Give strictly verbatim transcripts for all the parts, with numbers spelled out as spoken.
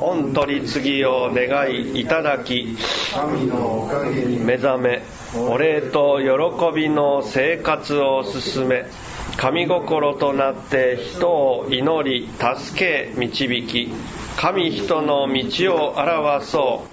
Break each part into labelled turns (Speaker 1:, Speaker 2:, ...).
Speaker 1: 御取り次ぎを願いいただき、
Speaker 2: 神のおかげに
Speaker 1: 目覚め、お礼と喜びの生活を進め、神心となって人を祈り助け導き、神人の道を表そう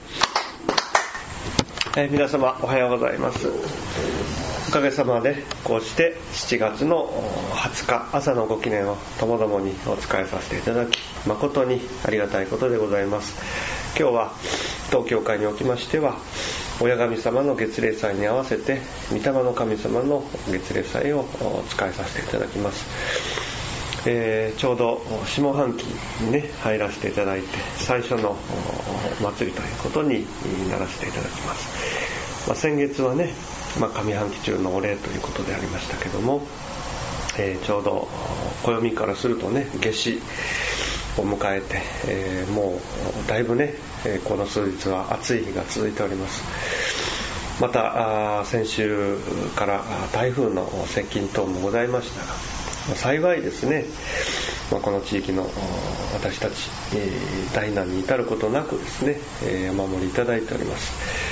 Speaker 1: 。えー、皆様おはようございます。おかげさまでこうしてしちがつのはつか朝のご記念をともどもにお伝えさせていただき、誠にありがたいことでございます。今日は当教会におきましては、親神様の月例祭に合わせて御霊の神様の月例祭を使いさせていただきます。えー、ちょうど下半期にね入らせていただいて、最初の祭りということにならせていただきます。まあ、先月はね、まあ、上半期中のお礼ということでありましたけども、えー、ちょうど暦からするとね夏至を迎えて、えー、もうだいぶね、えー、この数日は暑い日が続いております。また先週から台風の接近等もございましたが、幸いですね、まあ、この地域の私たち、えー、大難に至ることなくですね、えー、お守りいただいております。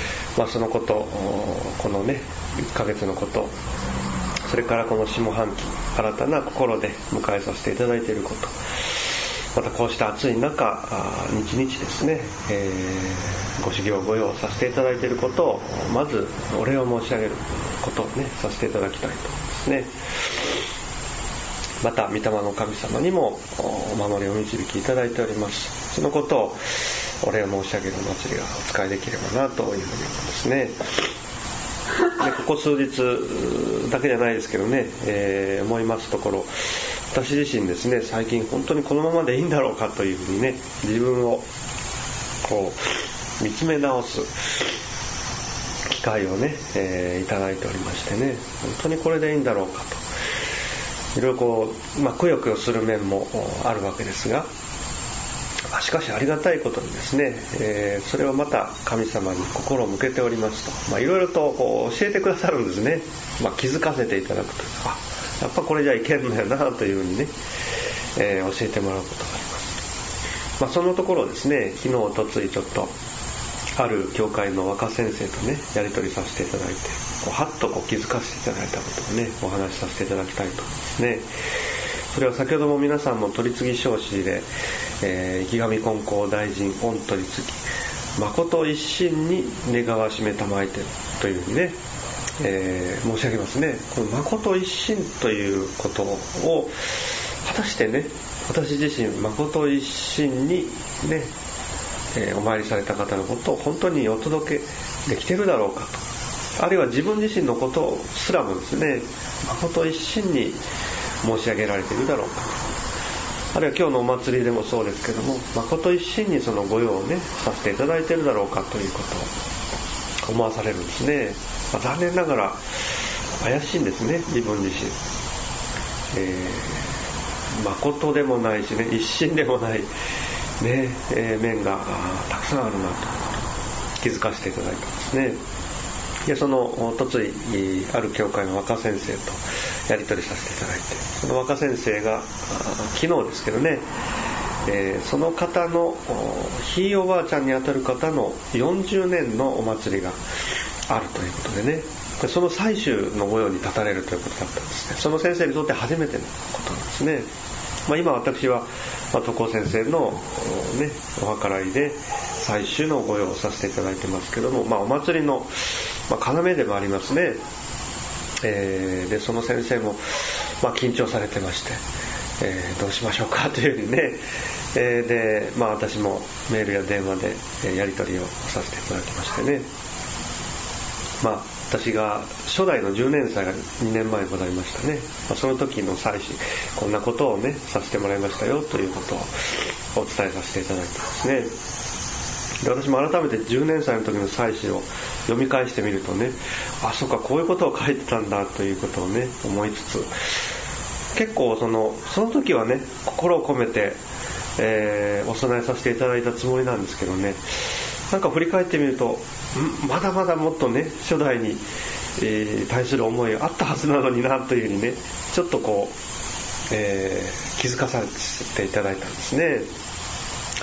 Speaker 1: まあ、そのこと、このねいっかげつのこと、それからこの下半期新たな心で迎えさせていただいていること、またこうした暑い中日々ですね、えー、ご修行ご用させていただいていることをまずお礼を申し上げることをねさせていただきたいと思いますね。また御霊の神様にもお守りを導きいただいております。そのことをお礼を申し上げるお祭りがお使いできればなというふうに思いますね。でここ数日だけじゃないですけどね、えー、思いますところ、私自身ですね、最近本当にこのままでいいんだろうかというふうにね、自分をこう見つめ直す機会をね、えー、いただいておりましてね、本当にこれでいいんだろうかと、いろいろこう、まあ、くよくよする面もあるわけですが、しかしありがたいことにですね、えー、それをまた神様に心を向けておりますと、まあ、いろいろとこう教えてくださるんですね。まあ、気づかせていただくというか、あ、やっぱこれじゃいけんのやなというふうにね、えー、教えてもらうことがあります。まあ、そのところですね、昨日おとついちょっとある教会の若先生とねやり取りさせていただいて、こうはっとこう気づかせていただいたことをねお話しさせていただきたいと思いますね。それは先ほども皆さんも取り次ぎ証詞で、えー、池上金光大臣御取り次ぎ誠一心に願わしめたまいてというふうにね、えー、申し上げますね。この誠一心ということを果たしてね、私自身誠一心にね、えー、お参りされた方のことを本当にお届けできているだろうかと、あるいは自分自身のことすらもですね誠一心に申し上げられているだろうかと、あるいは今日のお祭りでもそうですけども、誠一心にそのご用をねさせていただいているだろうかということを思わされるんですね。まあ、残念ながら怪しいんですね、自分自身。えー、誠でもないしね、一心でもないね、えー、面がたくさんあるなと気づかせていただいたんですね。でそのおとついある教会の若先生とやり取りさせていただいて、その若先生が昨日ですけどね、えー、その方のひいおばあちゃんにあたる方のよんじゅうねんのお祭りがあるということでね、その最終の御用に立たれるということだったんですね。その先生にとって初めてのことなんですね。まあ、今私は、まあ、徳尾先生の、ね、お計らいで最終の御用をさせていただいてますけども、まあ、お祭りの、まあ、要でもありますね。えー、でその先生も、まあ、緊張されてまして、えー、どうしましょうかというふうにね、えー、で、まあ、私もメールや電話でやり取りをさせていただきましてね、まあ、私が初代のじゅうねん祭がにねんまえございましたね。まあ、その時の祭祀、こんなことをねさせてもらいましたよということをお伝えさせていただいてますね。で私も改めてじゅうねん祭の時の祭祀を読み返してみるとね、あ、そうか、こういうことを書いてたんだということをね思いつつ、結構そのその時はね心を込めて、えー、お供えさせていただいたつもりなんですけどね、なんか振り返ってみると、まだまだもっとね初代に、えー、対する思いがあったはずなのになというふうにね、ちょっとこう、えー、気づかさせていただいたんですね。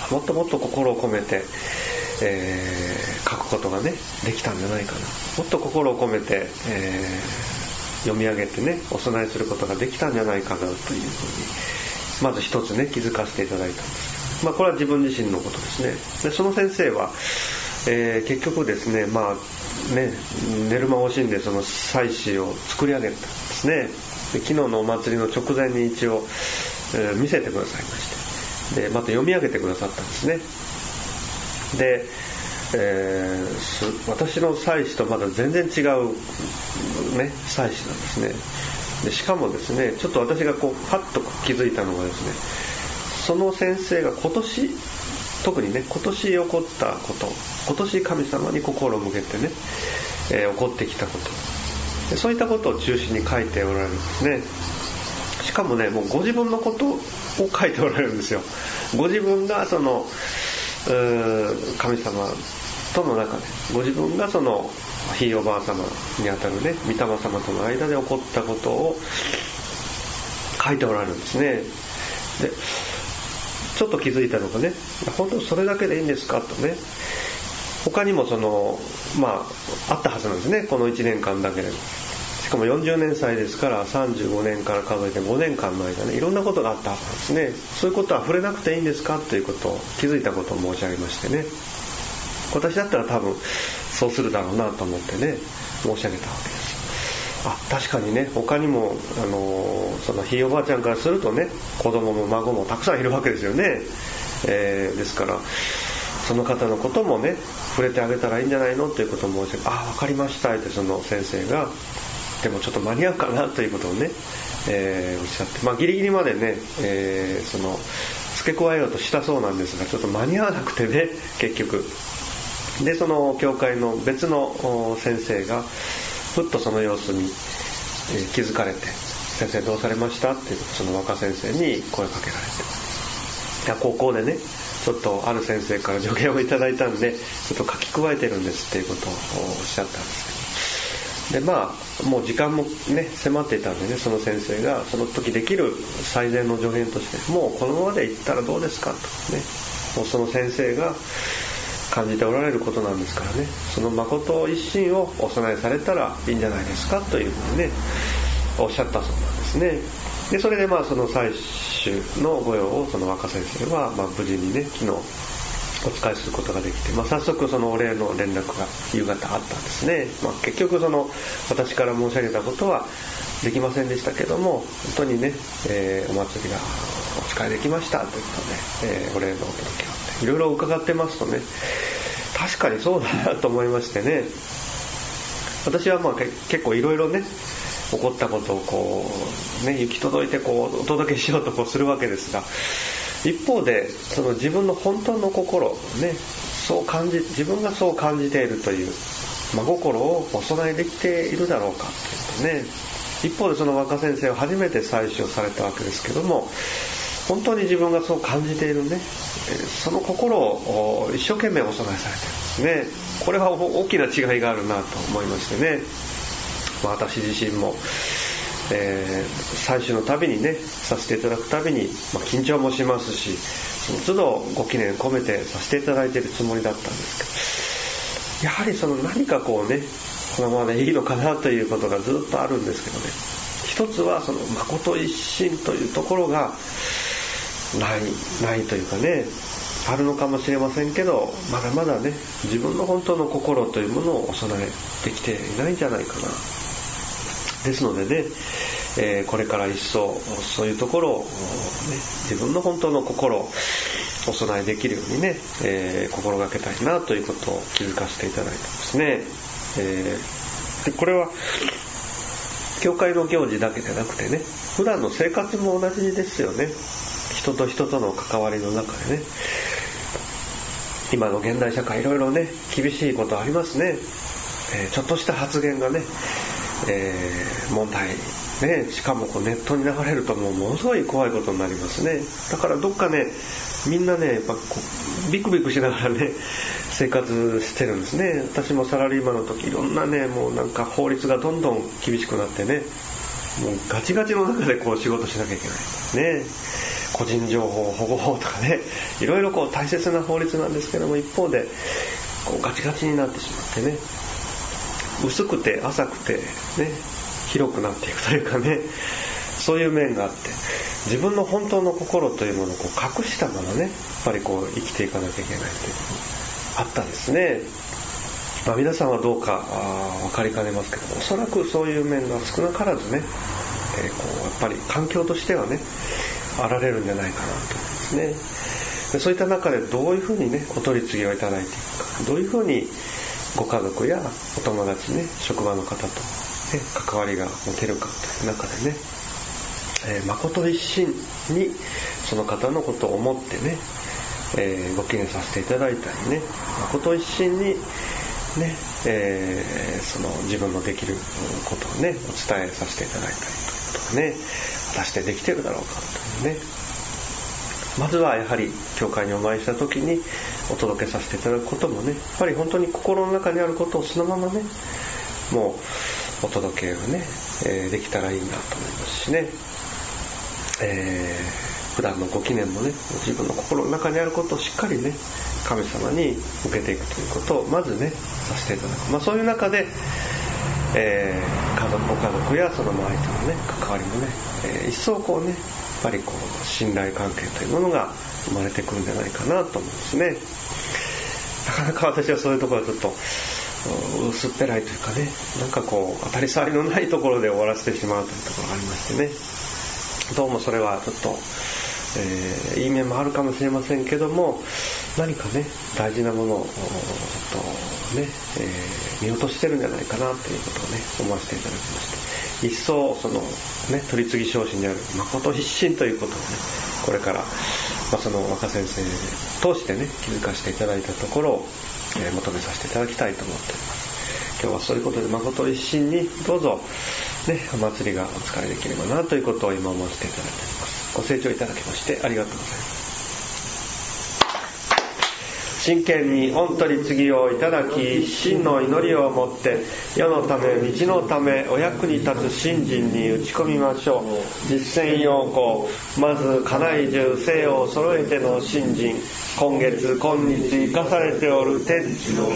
Speaker 1: もっともっと心を込めて、えー、書くことがねできたんじゃないかな、もっと心を込めて、えー、読み上げてねお供えすることができたんじゃないかなというふうにまず一つね気づかせていただいたんです。まあこれは自分自身のことですね。でその先生は、えー、結局ですねまあね寝る間を惜しんでその祭祀を作り上げたんですね。で昨日のお祭りの直前に一応、えー、見せてくださいまして、でまた読み上げてくださったんですね。で、えー、私の祭祀とまだ全然違う、ね、祭祀なんですね。でしかもですねちょっと私がこうパッと気づいたのがですね、その先生が今年特にね今年起こったこと、今年神様に心を向けてね、えー、起こってきたこと、そういったことを中心に書いておられるんですね。しかもねもうご自分のことを書いておられるんですよ。ご自分がその神様との中でご自分がそのひいおばあ様にあたるね御霊様との間で起こったことを書いておられるんですね。でちょっと気づいたのがね、本当それだけでいいんですかとね、他にもそのまああったはずなんですね、このいちねんかんだけでも。しかもよんじゅうねんさいですからさんじゅうごねんから数えてごねんかんの間ねいろんなことがあったはずなんですね。そういうことは触れなくていいんですかということを気づいたことを申し上げましてね、私だったら多分そうするだろうなと思ってね申し上げたわけです。あ確かにね他にもあのそのひいおばあちゃんからするとね子供も孫もたくさんいるわけですよね、えー、ですからその方のこともね触れてあげたらいいんじゃないのということを申し上げて、あ分かりましたってその先生がでもちょっと間に合うかなということをね、えー、おっしゃって、まあ、ギリギリまでね、えー、その付け加えようとしたそうなんですがちょっと間に合わなくてね結局でその教会の別の先生がふっとその様子に気づかれて、先生どうされましたってその若先生に声かけられて、いや高校でねちょっとある先生から助言をいただいたんでちょっと書き加えてるんですっていうことをおっしゃったんですけど、でまあもう時間もね迫っていたんでねその先生がその時できる最善の助言としてもうこのままでいったらどうですかとね、もうその先生が感じておられることなんですからね、その誠一心をお供えされたらいいんじゃないですかというふうにねおっしゃったそうなんですね。でそれでまあその祭祀の御用をその若先生はまあ無事にね昨日お使いすることができて、まあ、早速そのお礼の連絡が夕方あったんですね。まあ、結局その私から申し上げたことはできませんでしたけども本当にね、えー、お祭りがお使いできましたということで、えー、お礼のお届けをいろいろ伺ってますとね確かにそうだなと思いましてね、私はまあ結構いろいろね起こったことをこうね行き届いてこうお届けしようとこうするわけですが、一方でその自分の本当の心ねそう感じ自分がそう感じているという真心をお供えできているだろうかというとね、一方でその若先生は初めて祭祀をされたわけですけども本当に自分がそう感じているねその心を一生懸命お供えされているんですね。これは大きな違いがあるなと思いましてね、まあ、私自身も、えー、祭祀のたびにねさせていただくたびに、まあ、緊張もしますしその都度ご記念込めてさせていただいているつもりだったんですけど、やはりその何かこうねこのままでいいのかなということがずっとあるんですけどね、一つはその誠一心というところがないないというかねあるのかもしれませんけどまだまだね自分の本当の心というものをお供えできていないんじゃないかな。ですのでね、えー、これから一層そういうところを、ね、自分の本当の心をお供えできるようにね、えー、心がけたいなということを気づかせていただいてますね。えー、でこれは教会の行事だけでなくてね普段の生活も同じですよね。人と人との関わりの中でね今の現代社会いろいろね厳しいことありますね、えー、ちょっとした発言がね、えー、問題ね、しかもこうネットに流れるともうものすごい怖いことになりますね。だからどっかねみんなねやっぱこうビクビクしながらね生活してるんですね。私もサラリーマンの時いろんなねもうなんか法律がどんどん厳しくなってねもうガチガチの中でこう仕事しなきゃいけないね。 個人情報保護法とかね、いろいろこう大切な法律なんですけども、一方でこうガチガチになってしまってね、薄くて浅くてね、広くなっていくというかね、そういう面があって、自分の本当の心というものをこう隠したままね、やっぱりこう生きていかなきゃいけないというのがあったんですね。まあ、皆さんはどうか分かりかねますけども、おそらくそういう面が少なからずね、えー、こうやっぱり環境としてはねあられるんじゃないかなと思いますね。でそういった中でどういうふうにねお取り次ぎをいただいていくか、どういうふうにご家族やお友達ね、職場の方と、ね、関わりが持てるかという中でね、えー、誠一心にその方のことを思ってね、えー、ご記念させていただいたりね、誠一心にね、えー、その自分のできることをねお伝えさせていただいたりということがね果たしてできているだろうかというね、まずはやはり教会にお参りした時にお届けさせていただくこともね、やっぱり本当に心の中にあることをそのままねもうお届けをね、えー、できたらいいなと思いますしね、えー、普段のご記念もね自分の心の中にあることをしっかりね神様に向けていくということをまずねさせていただく、まあ、そういう中で、えー、家族ご家族やその周りとのね関わりもね、えー、一層こうねやっぱりこう信頼関係というものが生まれてくるんじゃないかなと思うんですね。なかなか私はそういうところはちょっと薄っぺらいというかね、なんかこう当たり障りのないところで終わらせてしまうというところがありましてね、どうもそれはちょっと、えー、いい面もあるかもしれませんけども、何かね大事なものをちょっとね、えー、見落としてるんじゃないかなということをね思わせていただきまして、一層そのね取り次ぎ昇進である誠必心ということをねこれから、まあ、その若先生通してね気づかせていただいたところを、えー、求めさせていただきたいと思っております。今日はそういうことで誠一心にどうぞねお祭りがお使いできればなということを今思わせていただいております。ご清聴いただきましてありがとうございます。真剣に御取り次ぎをいただき、真の祈りをもって世のため道のためお役に立つ信心に打ち込みましょう。実践要項、まず家内中生を揃えての信心、今月今日生かされておる天地の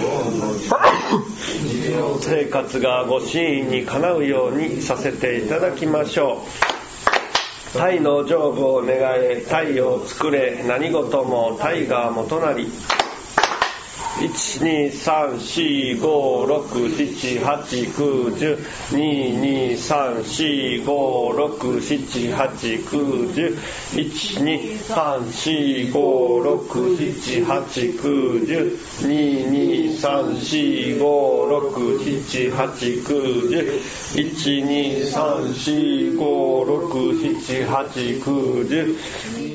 Speaker 1: 生活がご真意にかなうようにさせていただきましょう。体の成仏を願え、体を作れ、何事も体が元なり。いちにさんしごろくしちはちきゅうじゅうににさんしごろくしちはちきゅうじゅういちにさんしごろくしちはちきゅうじゅうににさんしごろくしちはちきゅうじゅういちにさんしごろくしちはちきゅうじゅう